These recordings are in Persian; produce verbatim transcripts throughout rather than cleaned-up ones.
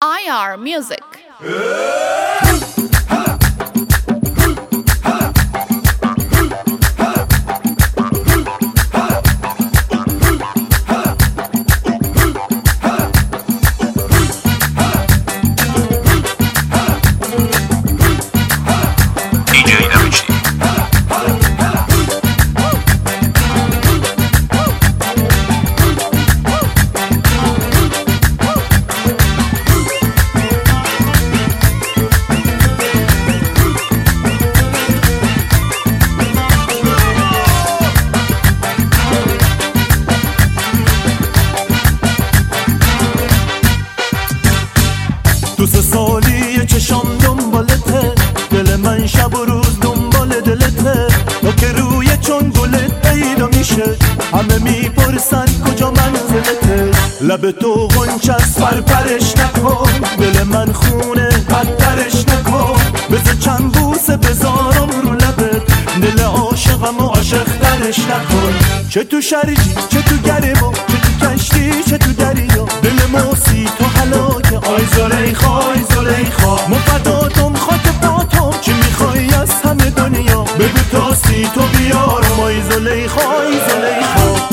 I R Music. دو سه سالی چشام دنبالته، دل من شب و روز دنبال دلته. تا که روی چون گلت پیدا میشه همه میپرسن کجا منزلته. لب تو غنچه است پرپرش نکن، دل من خونه بدترش نکن. بذار چند بوسه بذارم رو لبت، دل عاشقم و عاشق ترش نکن. چه تو شرجی چه تو گرما، چه تو کشتی چه تو دریا، دل موسی تو هلاکه. آی زلیخا آی زلیخا مفداتم خاک پاتم، چی میخوای از همه دنیا بگو تاستی تو بیارم. آی زلیخا آی زلیخا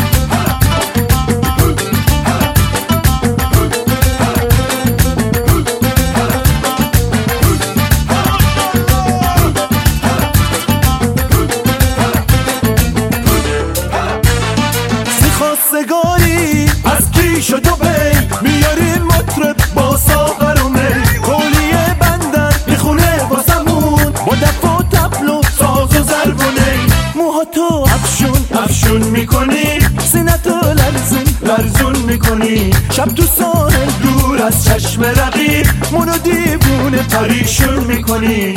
خواستگاری از کی شد و بی میاریم مطرب با ساغر و می. کولیه بندر میخونه واسمون با دف و تبل و ساز و ضرب و نی. موهاتو افشون افشون میکنی، سینتو لرزون لرزون میکنی. شب تو ساحل دور از چشم رقیب منو دیوونه پریشون میکنی.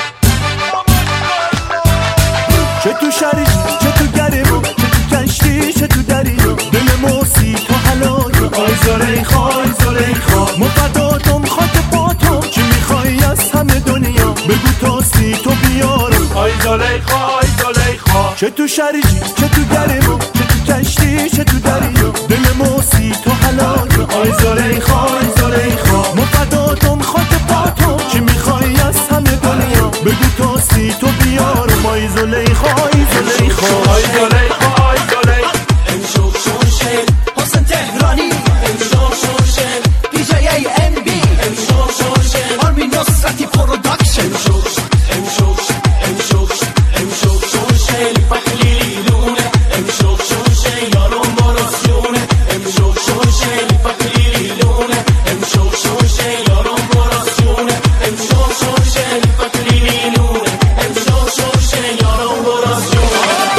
چه تو شرجی چه تو گرما، چه تو کشتی چه تو دریا، دل موسی تو هلاکه. آی زلیخا آی زلیخا مفداتم خاک پاتم، چی میخوای از همه دنیا بگو تاستی تو بیارم. آی زلیخا آی زلیخا چه تو شرجی چه تو گرما، چه تو کشتی چه تو دریا، دل موسی تو هلاکه. آی زلیخا آی زلیخا مفداتم خاک پاتم، چی میخوای از همه دنیا بگو تاستی تو بیارم. آی زلیخا آی زلیخا آی زلیخا آی زلیخا امشو شوشل حسن تهرانی، امشو شوشل دی جی ای ام بی، امشو شوشل آرمی نصرتی پروداکشن. امشو امشو امشو امشو شوشل فکلیلونه، امشو شوشل یارم براسیونه. امشو شوشل فکلیلونه، امشو شوشل یارم براسیونه. امشو شوشل فکلیلونه، امشو شوشل یارم براسیونه.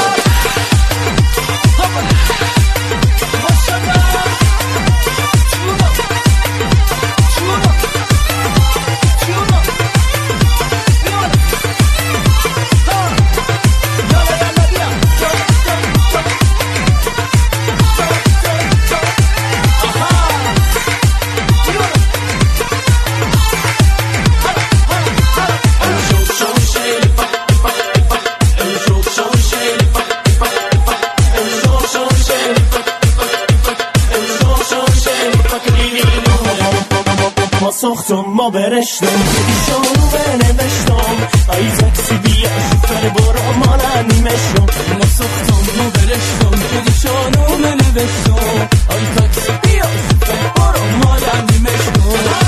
ما ساختم ما برشتم ایشانو بنوشتم. ای زکسی بیا شفر برا مالا نیمشتم. ما ساختم ما برشتم ایشانو بنوشتم. ای زکسی بیا شفر برا مالا نیمشتم.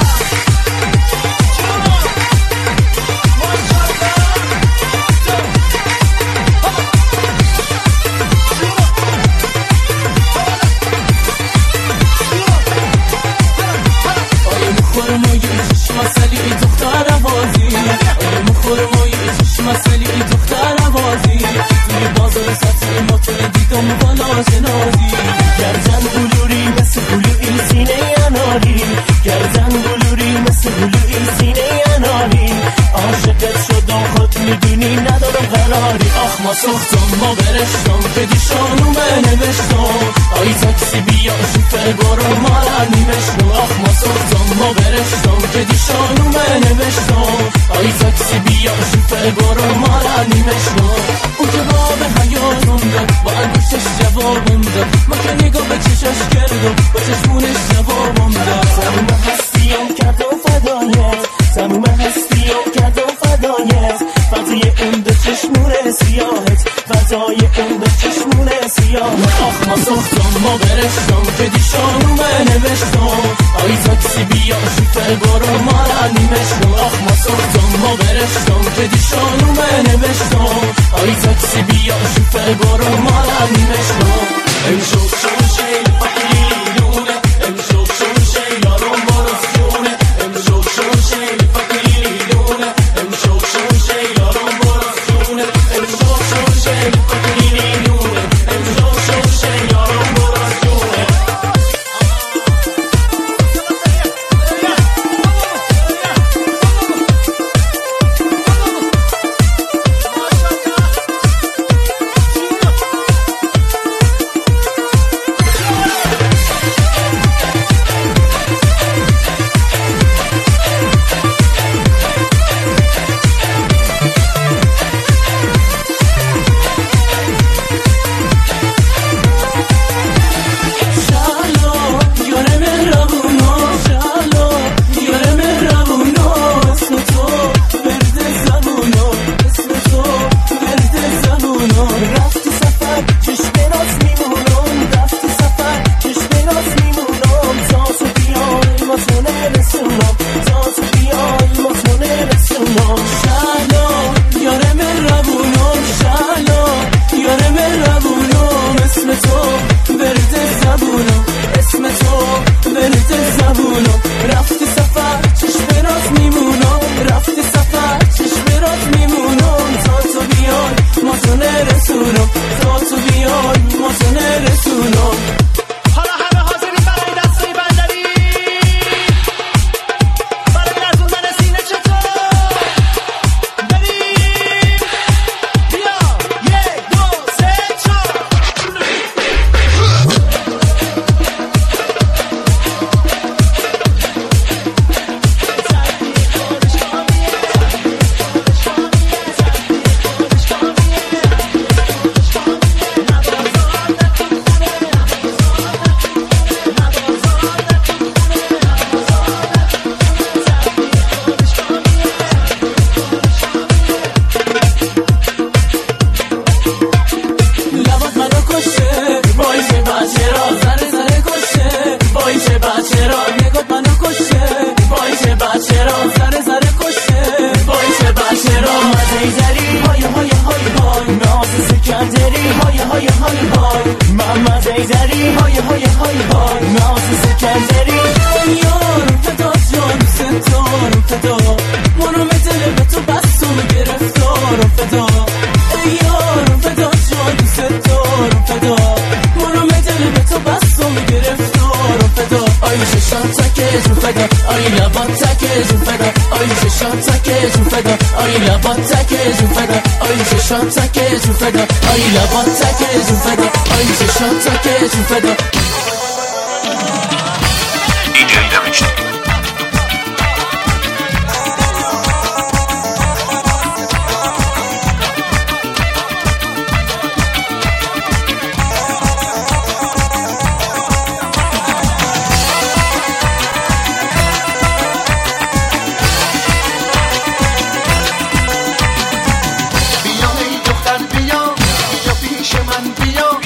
مسئله دختر عوازی توی بازار سطح موتور دیدم بالا جنازی. گردن بلوری مثل بلوی سینه اناری، گردن بلوری مثل بلوی سینه اناری. عاشقت شدم خود میدونی ندارم قراری. آخ ما ساختم ما برشتم بدیشانو بنوشتم. آی تاکسی بیا شفر برو مالا نیمشتم. آخ ما ساختم ما برشتم بدیشانو بنوشتم. آی تاکسی بیا شفر برو مالا نیمشتم. اون جواب حیاتم داد با انگوشش جوابم داد. ما که نگاه به چشش کردم با چشمونش جوابم داد. سرم هستیم ما برشتم که دیشانو من نوشتم آی تاکسی بیا شوفر برو ما را نیمشتم آخ ما سختم ما برشتم که دیشانو من نوشتم آی تاکسی بیا شوفر برو ما را نیمشتم امشوف شو شیل فقیلونه امشوف شو شیل آرام برسونه امشوف شو شیل فقیلونه امشوف شو شیل آرام برسونه امشوف شو شیل فقیلونه امشوف شو شیل آرام برسونه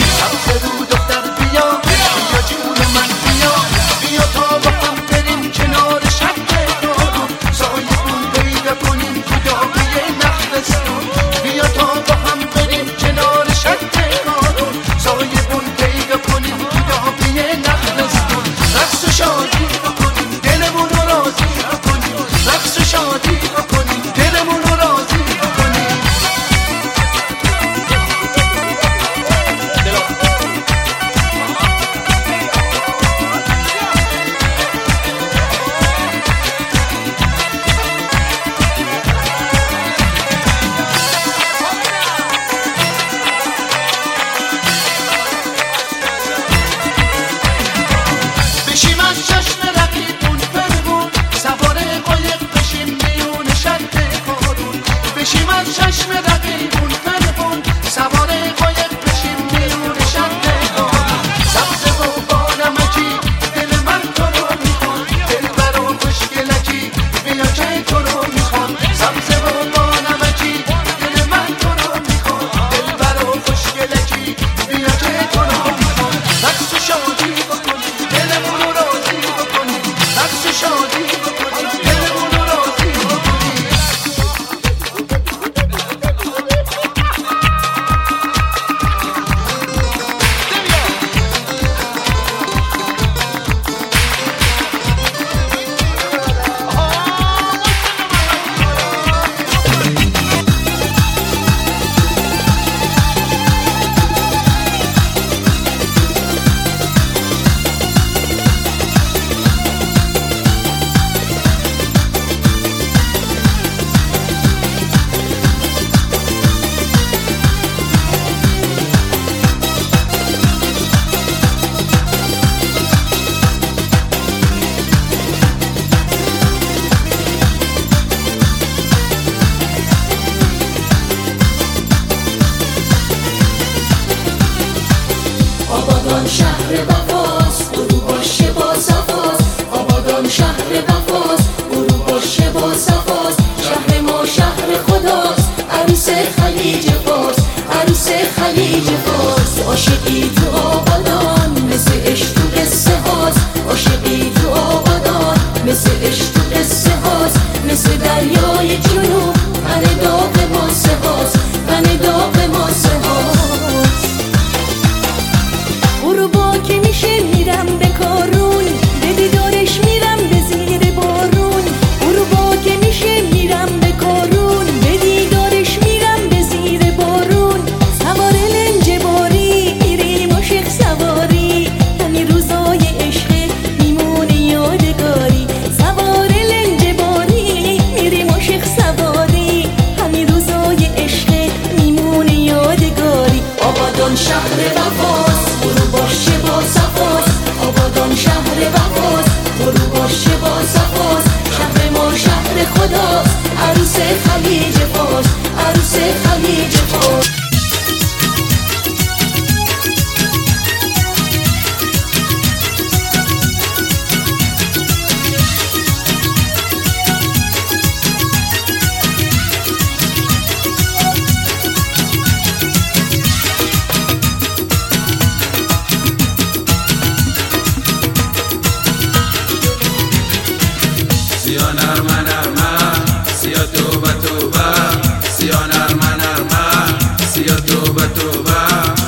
بیا تا با هم بریم کنار شادی بکنیم دلمون رو راضی بکنیم. آبادان شهر وفاست برو باشه با صفاست. آبادان شهر وفاست برو باشه با صفاست. شهر ما شهر خداست عروس خلیج فارس عروس خلیج فارس. عاشقی تو آبادان مثل عشق تو قصه هاست. عاشقی تو آبادان مثل عشق تو قصه هاست. مثل دریای جنوب من داغ ماسه هاست من داغ ماسه هاست. غروبا که میشه میرم به کارون به دیدارش میرم به زیر بارون. غروبا که میشه میرم به کارون به دیدارش میرم به زیر بارون. سوار لنج باری میریم عاشق سواری همین روزای عشق میمونه یادگاری. سوار لنج باری میریم عاشق سواری همین روزای عشق میمونه یادگاری. آبادان شهر وفاست برو باشه با صفاست. آبادان شهر وفاست برو باشه با صفاست. شهر ما شهر خداست عروس خلیج فارس عروس خلیج فارس. سیا نرمه نرمه سیا توبه توبه سیا نرمه نرمه سیا توبه توبه.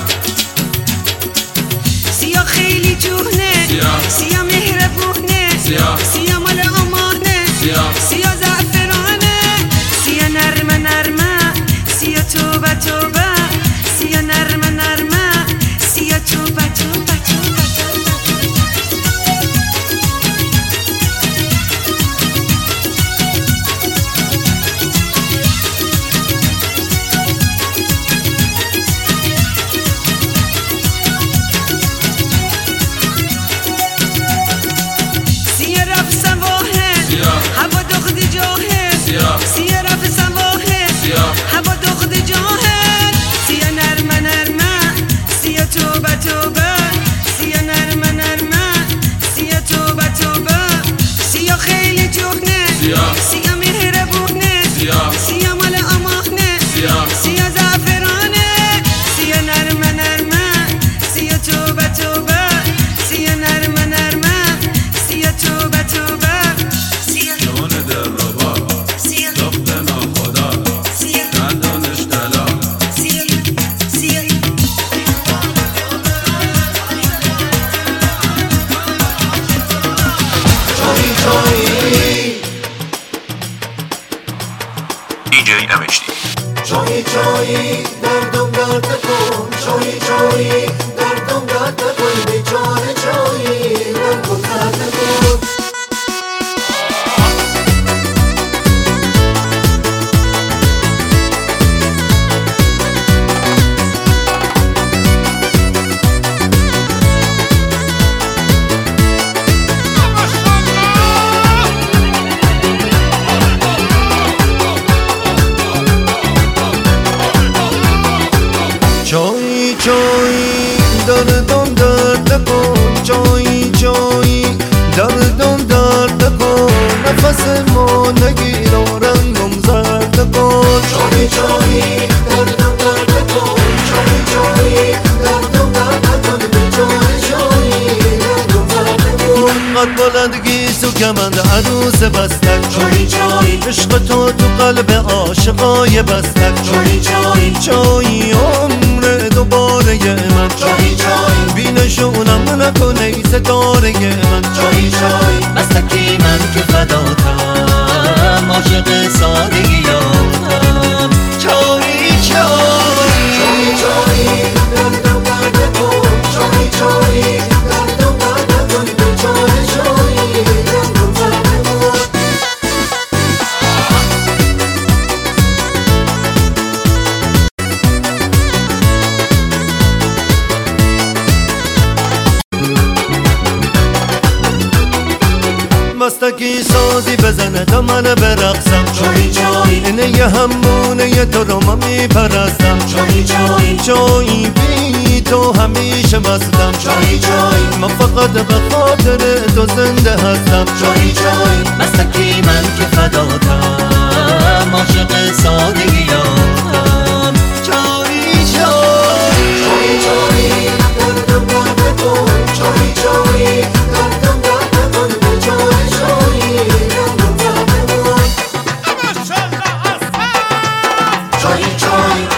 سیا خیلی جوهنه سیا سیا مهربونه سیا سیا مال امانه سیا سیا زعفرانه. سیا نرمه نرمه سیا توبه توبه سیا نرمه نرمه سیا توبه توبه توبه. سیا رفت سواحل سیا هوا دخت جاهل سیا سیا رفت سواحل سیا هوا دخت جاهل. سیا نرمه نرمه سیا توبه توبه سیا نرمه نرمه سیا توبه توبه. سیا خیلی جوهنه سیا سیا مهربونه سیا سیا مال امانه سیا سیا زعفرانه. سیا نرمه نرمه سیا توبه توبه سیا نرمه نرمه سیا توبه توبه. سیا جان دلربا سیا دخت ناخدا سیا دندانش طلا. سیا سیا جایی جایی دی جی ام اچ دی. جایی جایی دردم درد کن جایی جایی دردم درد کن به جان جایی رنگ و درد کن. جایی جایی دردم درد کن جایی جایی دردم درد کن نفس ما نگیر و رنگم زرد کن. جایی جایی دردم درد کن جایی جایی دردم درد کن به جان جایی رنگم زرد کن. قد بلندگی تو کمند عروس بستک چای چای عشق تو تو قلب عاشقای بستک چای چای چای عمر دوباره من چای چای بی نشونم نکنه ستاره من چای چای بستکی من که فداتم عاشق سادگیاتم چای چای چای چای دردم درد کن چای چای دردم درد کن چای چای دردم درد کن مستکی سازی بزنه تا من برقصم چای چای اینه یه همونه یه تو رو من میپرستم چای چای چای بی تو همیشه مستم چای چای من فقط به خاطر تو زنده هستم چای چای مستکی من که فداتم عاشق سادگیاتم چای چای چای چای دردم درد کن چای چای دردم درد کن چای چای دردم درد کن چای چای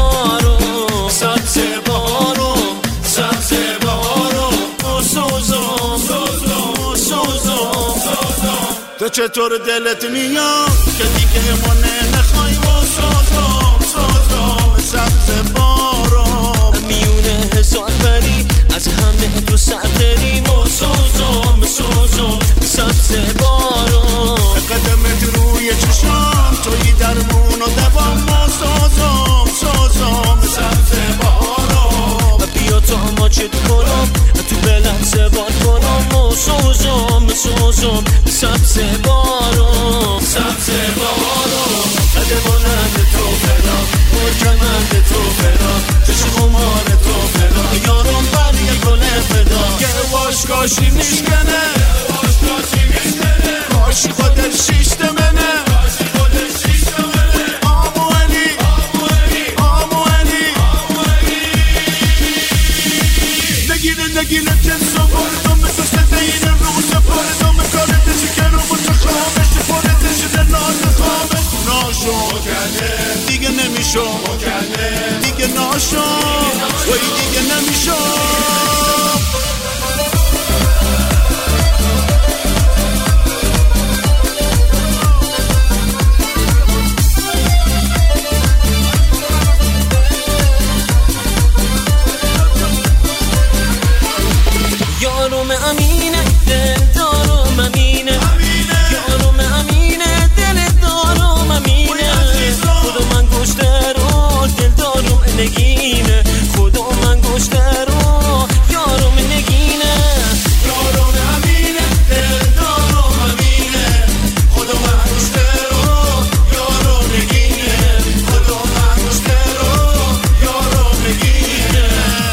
بارو سبز بارو سبز بارو سوزم سوزم سوزم تو چطور دلت میاد که دیگه ما نمیخوای و سوزم سوزم سبز بارو میونه هزار بری از همه تو سردریم و سوزم سوزم سبز بارو قدمت روی چشم توی درمون و دوام و سوزم سوزم سبز بارو بیا تا ما چت کنم تو بلند زبان کنم و سوزم سوزم سبز بارو سبز بارو قدمانند تو فدا مرکمند تو فدا چشم خمار تو فدا یارم بر یک گل فدا که واشکاشی میشکنه کاشی خودت شیشت منه آمو علی آمو علی نگیره نگیره جنسا بردم مثل شده این روز بردم کارت شکر و متخامش پرت شده ناز خامش ناشو دیگه نمیشو دیگه ناشو وای دیگه نمیشو یارم امینه دل دارم امینه یارم امینه دل دارم امینه خدا من گشته رو دل دارم نگینه خدا من گشته رو یارم نگینه یارم امینه دل دارم امینه خدا من گشته رو یارم نگینه خدا من گشته رو یارم نگینه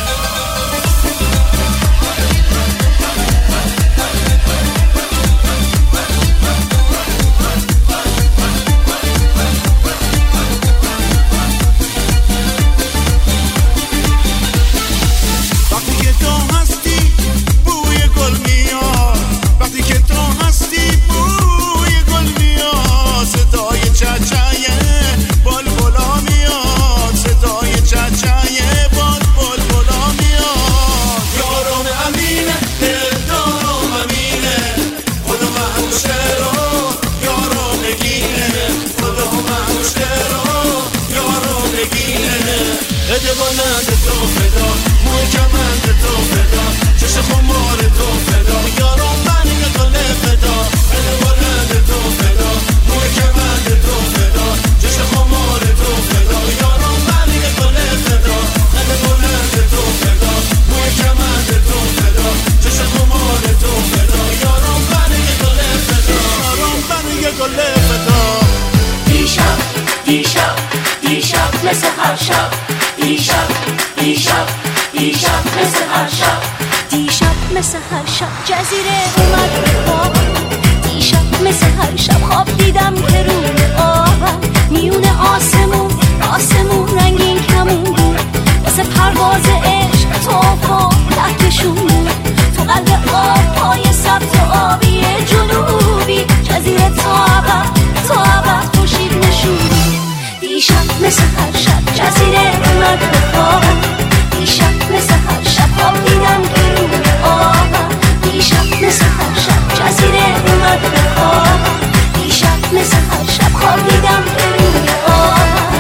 ادوانند تو فدا محکمند تو فدا چشم خمار تو فدا یارم من یه گل فدا ادوانند تو فدا محکمند تو فدا چشم خمار تو فدا یارم من یه گل فدا ادوانند تو فدا محکمند تو فدا چشم خمار تو فدا یارم من یه گل فدا یارم من یه گل فدا دیشب دیشب دیشب مثل هر شب دیشب دیشب دیشب مثل هر شب دیشب مثل هر شب جزیره اومد به خواب دیشب مثل هر شب خواب دیدم که روی آبم میون آسمون آسمون رنگین کمون بود واسه پرواز عشق توفا لکشون بود تو قلب آب پای سبز و آبی جنوبی جزیره تا ابد تا ابد خورشید نشون دیشب مثل هر شب جزیره اومد به خوابم دیشب مثل هر شب خواب دیدم که روی آبم دیشب مثل هر شب جزیره اومد به خوابم دیشب مثل هر شب خواب دیدم که روی آبم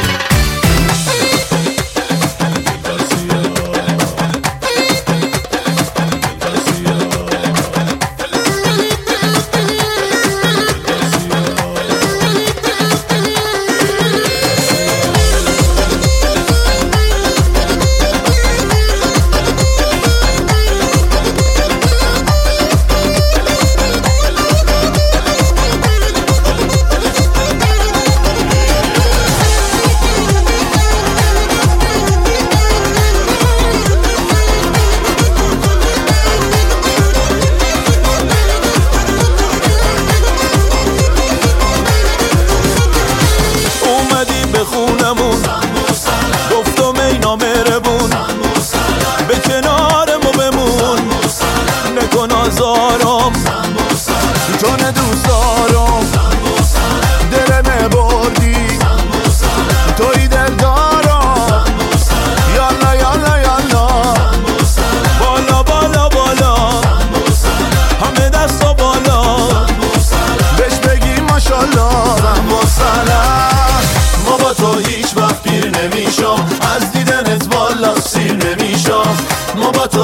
آزارم جان دوست دارم دل نبردی توی دل دارم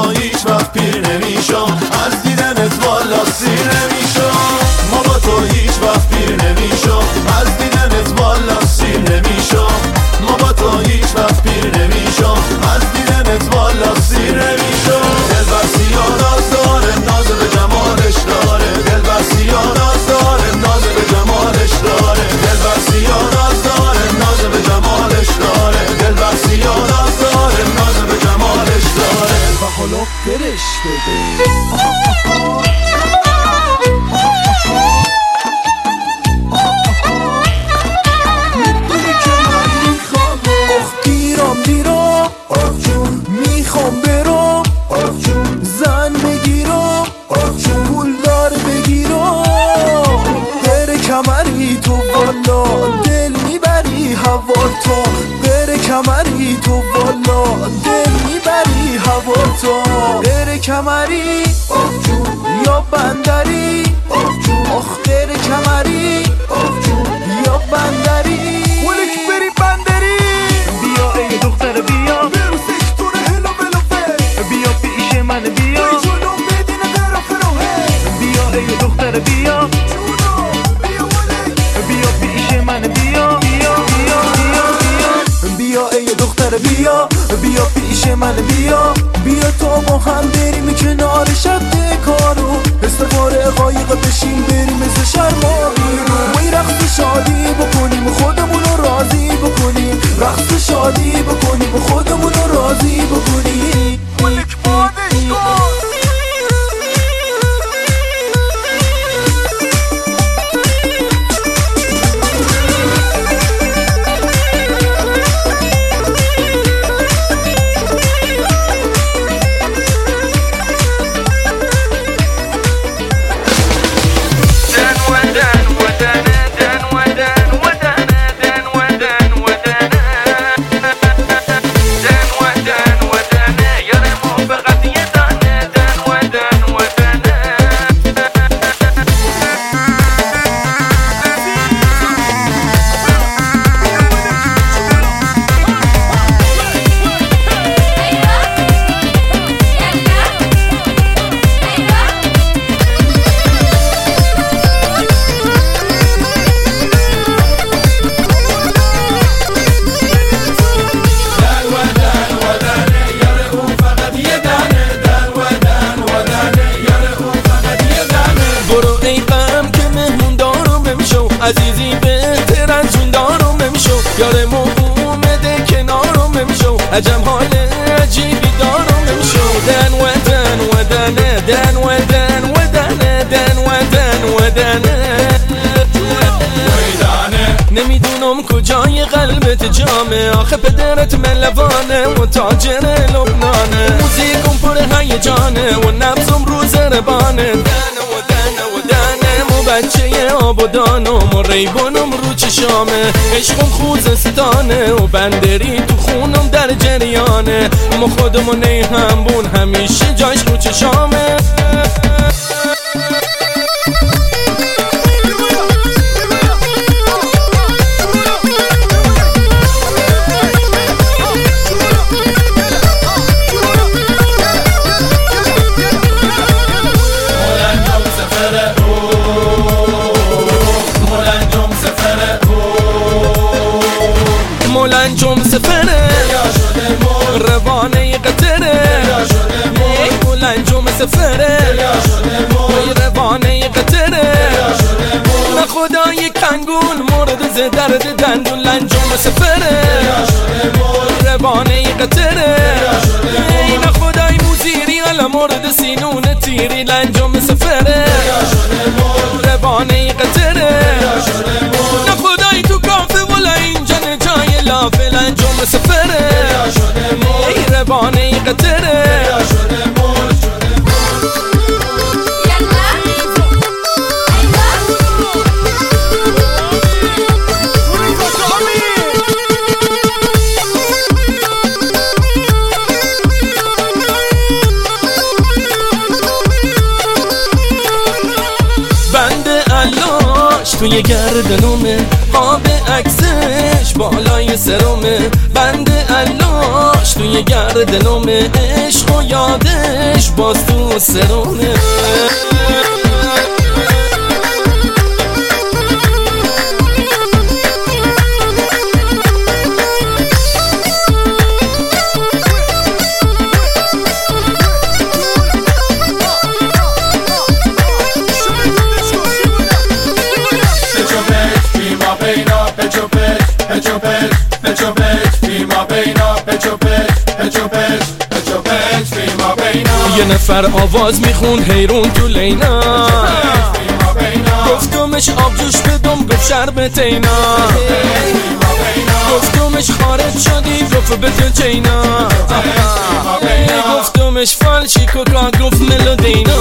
تو هیچ وقت پیر نمیشم، از دیدنت والا سیر نمیشم. ما با تو هیچ وقت پیر نمیشم، از دیدنت والا سیر نمیشم. ما با تو هیچ وقت پیر نمیشم، از دیدنت والا سیر نمیشم. دلبر سیاه ناز داره، ناز به جمالش داره. دلبر سیاه ناز داره، ناز به جمالش داره. دلبر سیاه ناز داره، ناز به جمالش داره. دلبر سیاه ناز داره، ناز به جمالش داره. و حالا برش بده. میخوام برم زن بگیرم پولدار بگیرم. بره کمری تو والا دل میبری هوا تو. بره کمری تو والا دل میبری هوا تو. بره کمری یا بندری آخ بره کمری یا بندری. ولک بری بندری. بیا ای دختر بیا بیا پیش من بیا بیا ای دختر بیا بیا پیش من بیا بیا بیا بیا بیا ای دختر بیا بیا پیش من بیا. بیا تا ما هم بریم کنار شب کارو استوار قایق بشیم بریم از شرمایی رو. وی رقص شادی بکنیم خودمون رو راضی بکنیم. رقص شادی بکنیم خودمون رو راضی بکنیم. ملک بادش کن. عزیزی بهتر از اون دارم نمیشو. یار ما اومده کنارم نمیشو. عجب حال عجیبی دارم نمیشو. دن و دن و دنه دن و دن و دنه دن و دن و دنه. نمیدونم کجای قلبت جامه. آخه پدرت ملوانه و تاجر لبنانه. موزیکم پر هیجانه و نبضم رو زربانه. دن و دن و دنه بچه آبادانم و ریبانم رو چشامه. عشقم خوزستانه و بندری تو خونم در جریانه. ما خودمون نی همبون همیشه جاش رو چشامه. مولنجم سفره روانه قطره. مولنجم سفره روانه قطره. نه خدای کنگون مورد ز درد دندون. لنجم سفره روانه قطره. نه خدای موزیری علا مورد سینون تیری. لنجم سفره روانه قطره. نه خدای تو کافه ولا اینجا جای لافه. لنجم سفره روانه قطره. توی گردنومه آب عکسش بالای سرمه. بند علاش توی نگرد دلم عشق و یادش باز تو سرونه یه نفر آواز میخوند حیرون تو لینا گفتمش آبجوش بدم گفت شربت اینا گفتمش خارج شدی گفت بده چینا گفتمش فالشی کوکا گفت ملودینا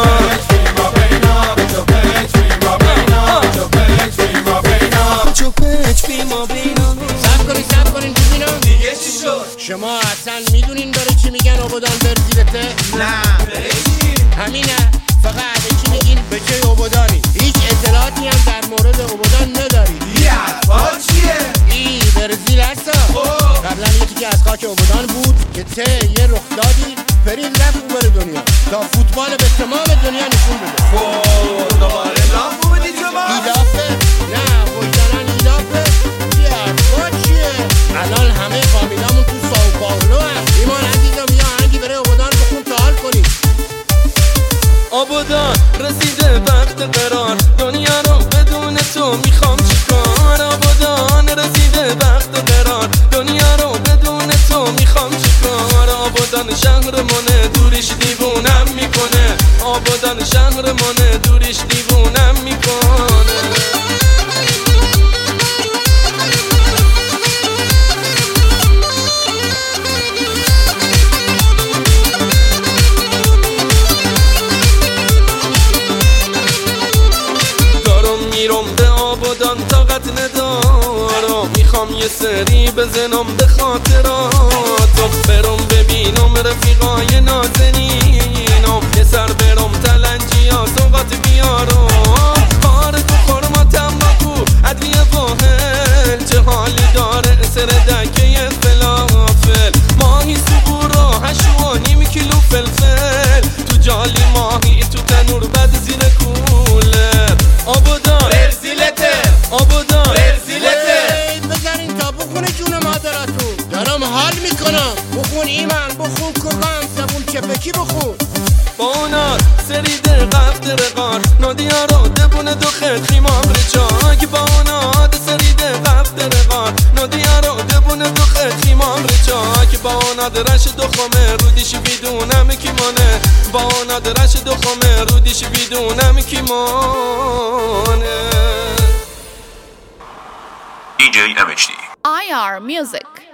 سب کنین سب کنین ببینم دیگه چی شد؟ شما اصلا میدونین داره چی میگن آبادان برزیلته؟ نه همینه فقط چی میگین به چه آبادانی هیچ اطلاعاتی هم در مورد آبادان نداری یه حرفا چیه؟ ای برزیل هستا قبلا یکی که از خاک آبادان بود که ته یه رخ دادی پرید رفت اوبر دنیا تا فوتبال به تمام دنیا نشون بده خب دوباره لاف بودی شما؟ ایلافه؟ نه وجدانن ایلافه یه حرفا چیه؟ الان همه فامیلامون تو ساو پاولو هست ایمان عزیزم یا هنگی بره آبادان بخون تا حال کنی آبادان رسیده وقت قرار دنیا رو بدون تو میخوام چیکار آبادان رسیده وقت قرار دنیا رو بدون تو میخوام چیکار آبادان شهرمونه دوریش دیوونم میکنه آبادان شهرمونه دوریش دیوونم میکنه میرم به آبادان طاقت ندارم میخوام یه سری بزنم به خاطرات برم ببینم رفیقای نازنینم یه سر برم تلنجی ها سوقات بیارم کار تو خورما تنباکو ادویه واحل چه حالی داره سر دکه فلافل ماهی سبورا هشو و نیم کیلو فلفل تو جالی ماهی تو تنور بد زیر کولر آبادان برزیلته آبادان برزیلته بذارین تا بخونه جون مادراتون دارم حال میکنم بخون ایمان بخون کوکام سبون چپکی بخون بانات سریده قفت رقار نادیا رو دبونه دو خد خیمام رچاک بانات سریده قفت رقار نادیا رو دبونه دو خد خیمام رچاک بانات رش دو خمه رودیش بیدونم کیمانه بانات رش دو خمه رودیش بیدونم کیمانه دی جی ام اچ دی آی آر Music